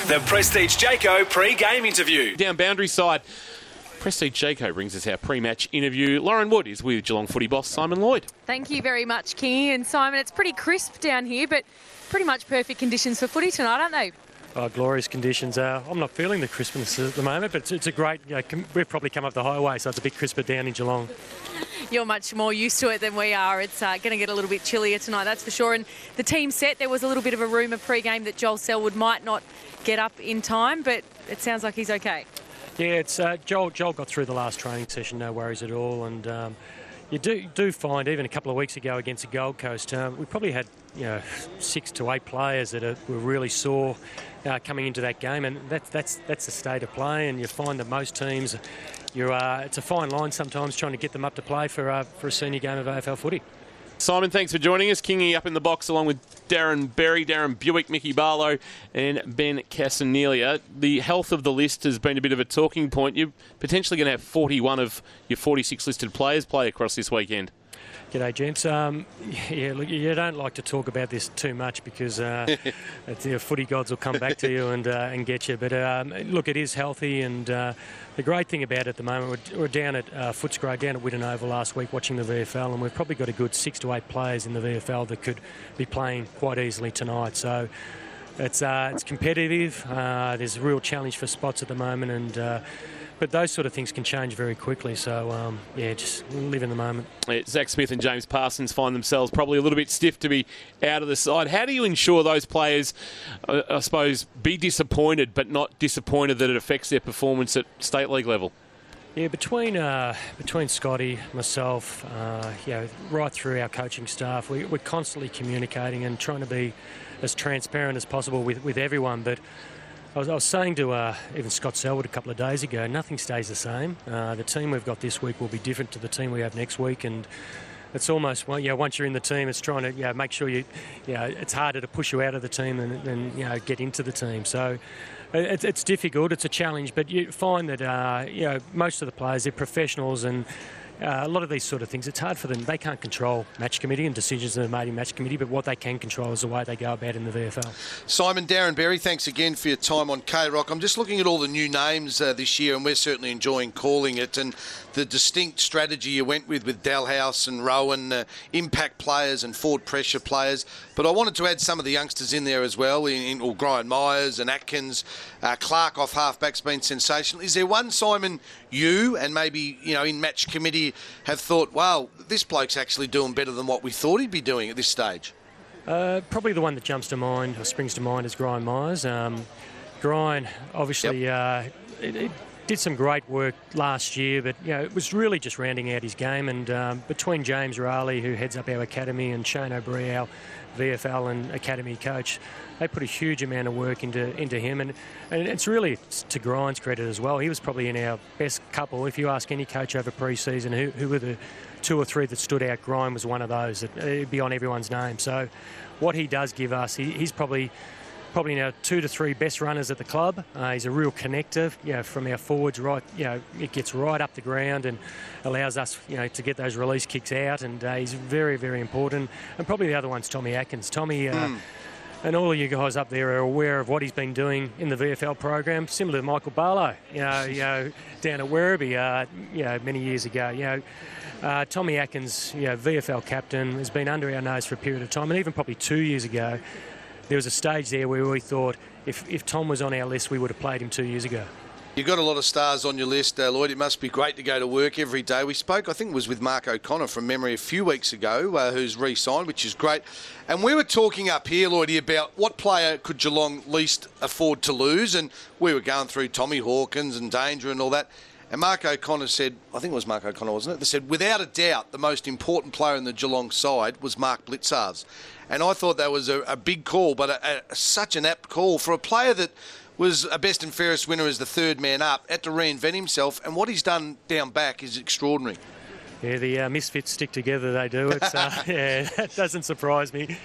The Prestige Jayco pre-game interview. Down boundary side, Prestige Jayco brings us our pre-match interview. Lauren Wood is with Geelong footy boss Simon Lloyd. Thank you very much, Kingy and Simon. It's pretty crisp down here, but pretty much perfect conditions for footy tonight, aren't they? Glorious conditions. I'm not feeling the crispness at the moment, but it's a great... we've probably come up the highway, so it's a bit crisper down in Geelong. You're much more used to it than we are. It's going to get a little bit chillier tonight, that's for sure. And the team set, there was a little bit of a rumour pre-game that Joel Selwood might not get up in time, but it sounds like he's okay. Yeah, it's Joel got through the last training session, no worries at all. And you do find, even a couple of weeks ago against the Gold Coast, we probably had 6 to 8 players that were really sore coming into that game, and that's the state of play. And you find that most teams, it's a fine line sometimes trying to get them up to play for a senior game of AFL footy. Simon, thanks for joining us. Kingy up in the box along with Darren Berry, Darren Buick, Mickey Barlow and Ben Casanelia. The health of the list has been a bit of a talking point. You're potentially going to have 41 of your 46 listed players play across this weekend. G'day, gents. Look, you don't like to talk about this too much because footy gods will come back to you and get you. But look, it is healthy, and the great thing about it at the moment, we're down at Footscray, down at Whitten Oval last week watching the VFL, and we've probably got a good 6 to 8 players in the VFL that could be playing quite easily tonight. So it's competitive. There's a real challenge for spots at the moment, and but those sort of things can change very quickly. So, just live in the moment. Zach Smith and James Parsons find themselves probably a little bit stiff to be out of the side. How do you ensure those players, I suppose, be disappointed but not disappointed that it affects their performance at state league level? Yeah, between Scotty, myself, right through our coaching staff, we're constantly communicating and trying to be as transparent as possible with everyone. But I was saying to even Scott Selwood a couple of days ago, nothing stays the same. The team we've got this week will be different to the team we have next week, and it's almost, once you're in the team, it's trying to make sure it's harder to push you out of the team than get into the team. So it's difficult, it's a challenge, but you find that most of the players, they're professionals, and a lot of these sort of things, it's hard for them. They can't control match committee and decisions that are made in match committee, but what they can control is the way they go about in the VFL. Simon, Darren Berry, thanks again for your time on K-Rock. I'm just looking at all the new names this year, and we're certainly enjoying calling it, and the distinct strategy you went with Dalhouse and Rowan, impact players and forward pressure players. But I wanted to add some of the youngsters in there as well, Brian Myers and Atkins. Clark off halfback's been sensational. Is there one, Simon, you and maybe in match committee have thought, wow, this bloke's actually doing better than what we thought he'd be doing at this stage? Probably the one that jumps to mind or springs to mind is Brian Myers. Brian, obviously, it did some great work last year, but it was really just rounding out his game. And between James Raleigh, who heads up our academy, and Shane O'Brien, our VFL and academy coach, they put a huge amount of work into him, and it's really to Grind's credit as well. He was probably in our best couple. If you ask any coach over pre-season who were the 2 or 3 that stood out, Grind was one of those. It'd be on everyone's name. So what he does give us, he's probably now 2 to 3 best runners at the club. He's a real connector, from our forwards right. It gets right up the ground and allows us, to get those release kicks out. And he's very, very important. And probably the other one's Tommy Atkins. Tommy. And all of you guys up there are aware of what he's been doing in the VFL program, similar to Michael Barlow, down at Werribee, many years ago. Tommy Atkins, VFL captain, has been under our nose for a period of time, and even probably 2 years ago, there was a stage there where we thought if Tom was on our list, we would have played him 2 years ago. You've got a lot of stars on your list, Lloyd. It must be great to go to work every day. We spoke, I think it was with Mark O'Connor from memory a few weeks ago, who's re-signed, which is great. And we were talking up here, Lloydie, about what player could Geelong least afford to lose. And we were going through Tommy Hawkins and Danger and all that. And Mark O'Connor said, I think it was Mark O'Connor, wasn't it? They said, without a doubt, the most important player in the Geelong side was Mark Blicavs. And I thought that was a big call, but such an apt call for a player that was a best and fairest winner as the third man up, had to reinvent himself, and what he's done down back is extraordinary. Yeah, the misfits stick together, they do. It's that doesn't surprise me.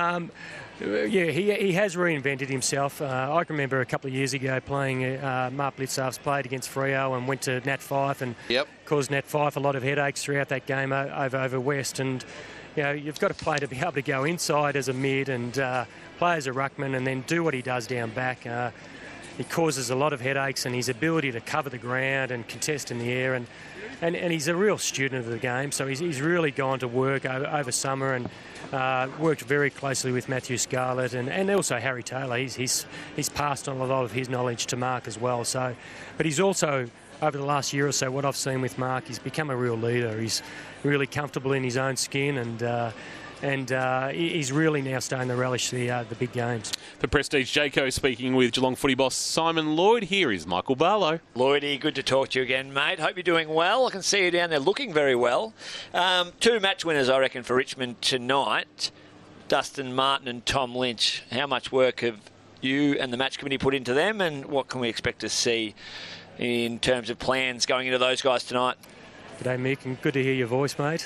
He has reinvented himself. I can remember a couple of years ago playing, Mark Blicavs played against Freo and went to Nat Fyfe and caused Nat Fyfe a lot of headaches throughout that game over West. And you've got a player to be able to go inside as a mid and play as a ruckman and then do what he does down back. he causes a lot of headaches, and his ability to cover the ground and contest in the air, and he's a real student of the game. So he's really gone to work over summer and worked very closely with Matthew Scarlett and also Harry Taylor. He's passed on a lot of his knowledge to Mark as well. So, but he's also, over the last year or so, what I've seen with Mark, he's become a real leader. He's really comfortable in his own skin, and he's really now starting to relish the big games. For Prestige Jayco, speaking with Geelong footy boss Simon Lloyd, here is Michael Barlow. Lloydie, good to talk to you again, mate. Hope you're doing well. I can see you down there looking very well. 2 match winners, I reckon, for Richmond tonight. Dustin Martin and Tom Lynch. How much work have you and the match committee put into them, and what can we expect to see in terms of plans going into those guys tonight? G'day, Mick, and good to hear your voice, mate.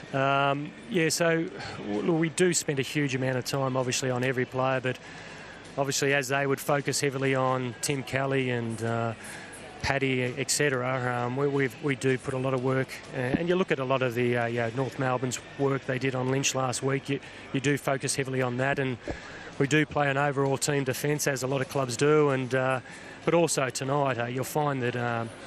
So we do spend a huge amount of time, obviously, on every player, but obviously as they would focus heavily on Tim Kelly and Paddy, etc., we do put a lot of work, and you look at a lot of the North Melbourne's work they did on Lynch last week, you do focus heavily on that, and we do play an overall team defence, as a lot of clubs do, and but also tonight you'll find that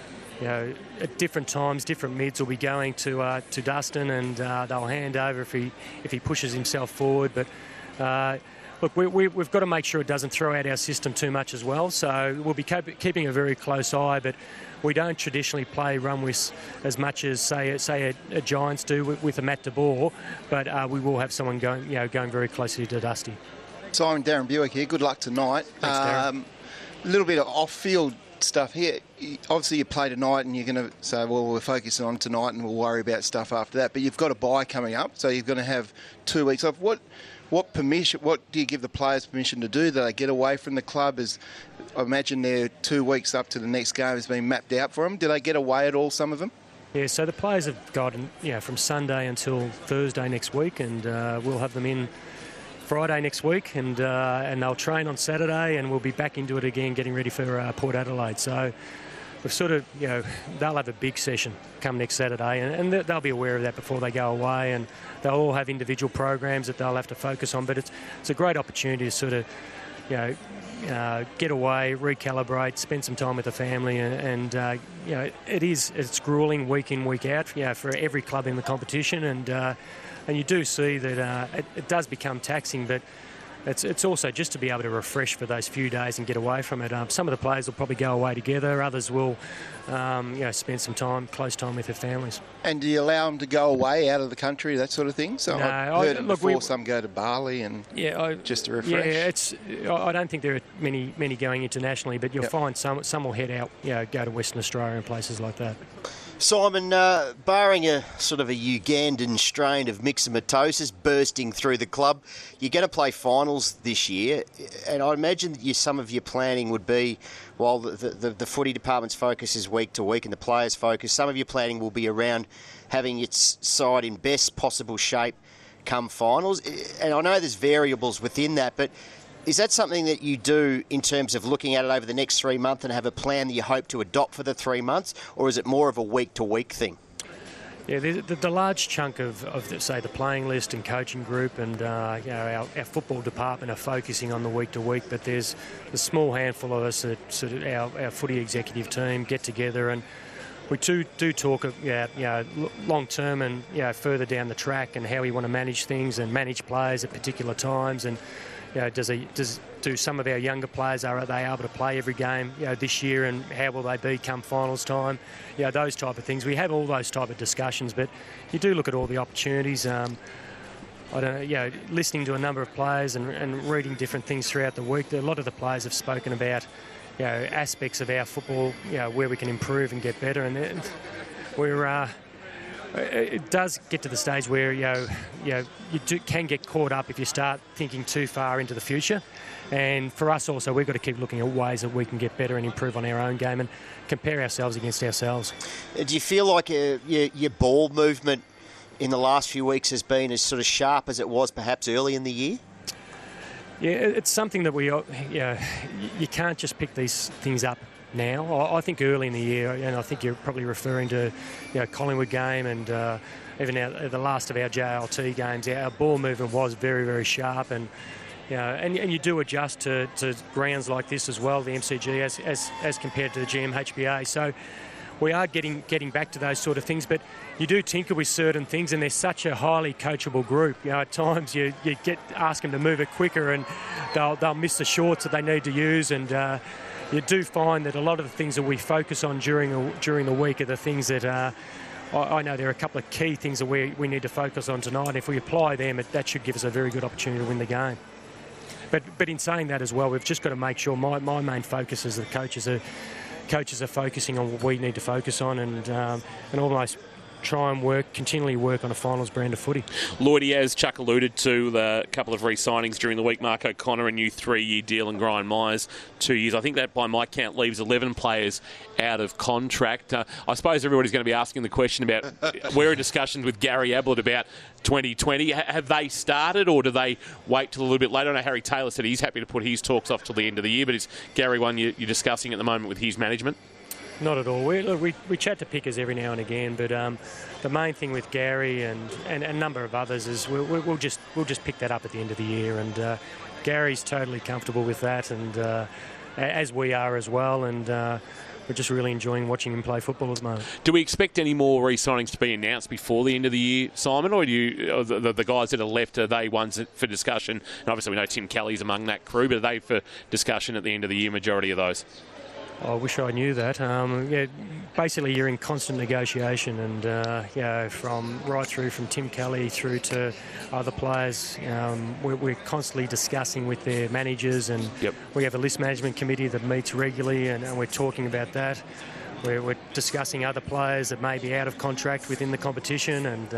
at different times, different mids will be going to Dustin, and they'll hand over if he pushes himself forward. But look, we've got to make sure it doesn't throw out our system too much as well. So we'll be keeping a very close eye, but we don't traditionally play run with as much as say a Giants do with a Matt de Boer, but we will have someone going very closely to Dusty. Simon, Darren Buick here. Good luck tonight. Thanks, Darren. A little bit of off-field stuff here. Obviously, you play tonight, and you're going to say, "Well, we're focusing on tonight, and we'll worry about stuff after that." But you've got a bye coming up, so you're going to have 2 weeks off. What permission? What do you give the players permission to do? Do they get away from the club? I imagine their 2 weeks up to the next game has been mapped out for them. Do they get away at all? Some of them. Yeah. So the players have got from Sunday until Thursday next week, and we'll have them in Friday next week, and they'll train on Saturday, and we'll be back into it again, getting ready for Port Adelaide. So we've sort of, they'll have a big session come next Saturday, and they'll be aware of that before they go away, and they'll all have individual programs that they'll have to focus on. But it's a great opportunity to sort of, get away, recalibrate, spend some time with the family, and it's grueling week in, week out, for every club in the competition, and you do see that it does become taxing, but it's also just to be able to refresh for those few days and get away from it. Some of the players will probably go away together. Others will, spend some close time with their families. And do you allow them to go away out of the country, that sort of thing? So no, I've heard it before. Some go to Bali and just to refresh. Yeah, I don't think there are many going internationally, but you'll find some will head out, go to Western Australia and places like that. Simon, barring a sort of a Ugandan strain of myxomatosis bursting through the club, you're going to play finals this year, and I imagine that some of your planning would be, while the footy department's focus is week to week and the players' focus, some of your planning will be around having its side in best possible shape come finals. And I know there's variables within that, but is that something that you do in terms of looking at it over the next 3 months and have a plan that you hope to adopt for the 3 months, or is it more of a week-to-week thing? Yeah, the large chunk of say, the playing list and coaching group and our football department are focusing on the week-to-week, but there's a small handful of us that sort of our footy executive team get together, and we do talk long-term and further down the track, and how we want to manage things and manage players at particular times, and do some of our younger players, are they able to play every game this year, and how will they be come finals time? Those type of things. We have all those type of discussions, but you do look at all the opportunities. I don't know, listening to a number of players and reading different things throughout the week. A lot of the players have spoken about aspects of our football, where we can improve and get better, and we're. It does get to the stage where can get caught up if you start thinking too far into the future. And for us also, we've got to keep looking at ways that we can get better and improve on our own game and compare ourselves against ourselves. Do you feel like your ball movement in the last few weeks has been as sort of sharp as it was perhaps early in the year? Yeah, it's something that you can't just pick these things up now. I think early in the year, and I think you're probably referring to Collingwood game and even the last of our JLT games, our ball movement was very, very sharp, and And you do adjust to grounds like this as well, the MCG, as compared to the GMHBA. So we are getting back to those sort of things, but you do tinker with certain things, and they're such a highly coachable group. At times you ask them to move it quicker, and they'll miss the shorts that they need to use, and you do find that a lot of the things that we focus on during the week are the things that I know there are a couple of key things that we need to focus on tonight. If we apply them, that should give us a very good opportunity to win the game. But in saying that as well, we've just got to make sure my main focus is the coaches are focusing on what we need to focus on, and almost try and continually work on a finals brand of footy. Lloydie, as Chuck alluded to, the couple of re-signings during the week, Mark O'Connor, a new 3-year deal, and Brian Myers, 2 years. I think that, by my count, leaves 11 players out of contract. I suppose everybody's going to be asking the question about where are discussions with Gary Ablett about 2020. Have they started, or do they wait till a little bit later? I know Harry Taylor said he's happy to put his talks off till the end of the year, but is Gary one you're discussing at the moment with his management? Not at all. We chat to pickers every now and again, but the main thing with Gary and a number of others is we'll just pick that up at the end of the year, and Gary's totally comfortable with that, and as we are as well, and we're just really enjoying watching him play football at the moment. Do we expect any more re-signings to be announced before the end of the year, Simon, or the guys that are left, are they ones for discussion? And obviously we know Tim Kelly's among that crew, but are they for discussion at the end of the year, majority of those? I wish I knew that. Basically you're in constant negotiation, and from right through from Tim Kelly through to other players, we're constantly discussing with their managers, and we have a list management committee that meets regularly, and we're talking about that. We're discussing other players that may be out of contract within the competition, and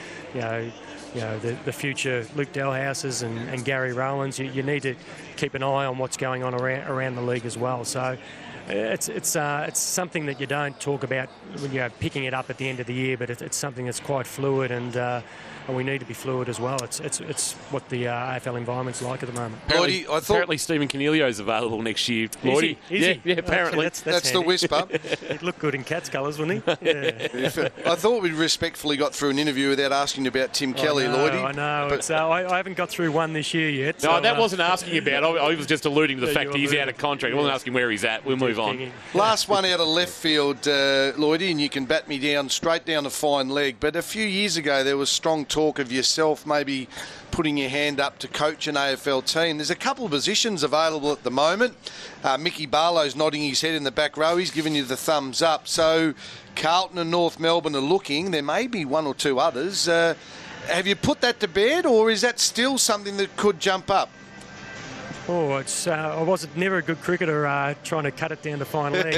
the future Luke Dalhouses and Gary Rowlands. You need to keep an eye on what's going on around the league as well. So it's something that you don't talk about when you're picking it up at the end of the year, but it's something that's quite fluid, and we need to be fluid as well. It's what the AFL environment's like at the moment. Apparently Stephen Cornelio's available next year. Lloydie. Is he? Yeah, apparently. That's the whisper. He'd look good in Cats colours, wouldn't he? Yeah. I thought we respectfully got through an interview without asking about Tim Kelly, Lloydie. I know. But I haven't got through one this year yet. No, that wasn't asking about. I was just alluding to the fact that he's out of contract. I wasn't asking where he's at. We'll move on. Last one out of left field, Lloydie, and you can bat me down straight down the fine leg. But a few years ago, there was strong talk of yourself maybe putting your hand up to coach an AFL team. There's a couple of positions available at the moment. Mickey Barlow's nodding his head in the back row. He's giving you the thumbs up. So Carlton and North Melbourne are looking. There may be one or two others. Have you put that to bed, or is that still something that could jump up? Oh, I wasn't never a good cricketer trying to cut it down to fine leg.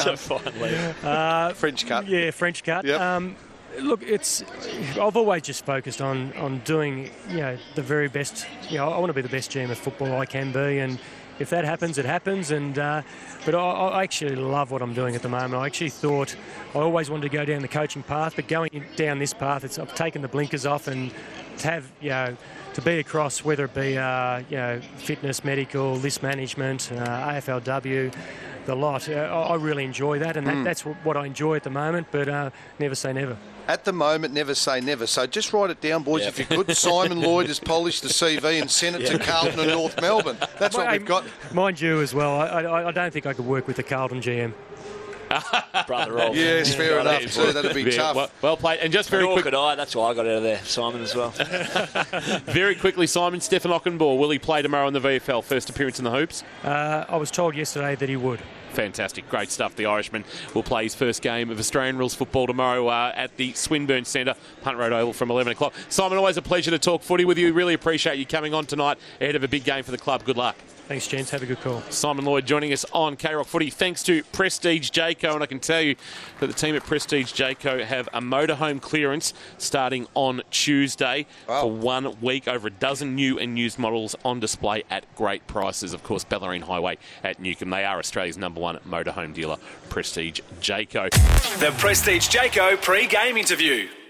French cut. Yeah, French cut. Yep. Look, I've always just focused on doing the very best. I want to be the best GM of football I can be, and if that happens, it happens. And but I actually love what I'm doing at the moment. I actually thought I always wanted to go down the coaching path, but going down this path, I've taken the blinkers off, and to have to be across, whether it be fitness, medical, list management, AFLW. The lot. I really enjoy that, and that's what I enjoy at the moment, but never say never. At the moment, never say never. So just write it down, boys, if you could. Simon Lloyd has polished the CV and sent it to Carlton and North Melbourne. That's what we've got. Mind you as well, I don't think I could work with the Carlton GM. Brother of. Yes, fair enough too. That'd be tough. Well played. And just very quick. Could I? That's why I got out of there, Simon, as well. Very quickly, Simon, Stefan Ockenbaugh, will he play tomorrow in the VFL? First appearance in the hoops? I was told yesterday that he would. Fantastic. Great stuff. The Irishman will play his first game of Australian rules football tomorrow at the Swinburne Centre, Punt Road Oval, from 11 o'clock. Simon, always a pleasure to talk footy with you. Really appreciate you coming on tonight ahead of a big game for the club. Good luck. Thanks, gents. Have a good call. Simon Lloyd joining us on K-Rock Footy. Thanks to Prestige Jayco, and I can tell you that the team at Prestige Jayco have a motorhome clearance starting on Tuesday for 1 week. Over a dozen new and used models on display at great prices. Of course, Bellarine Highway at Newcombe. They are Australia's #1 motorhome dealer, Prestige Jayco. The Prestige Jayco pre-game interview.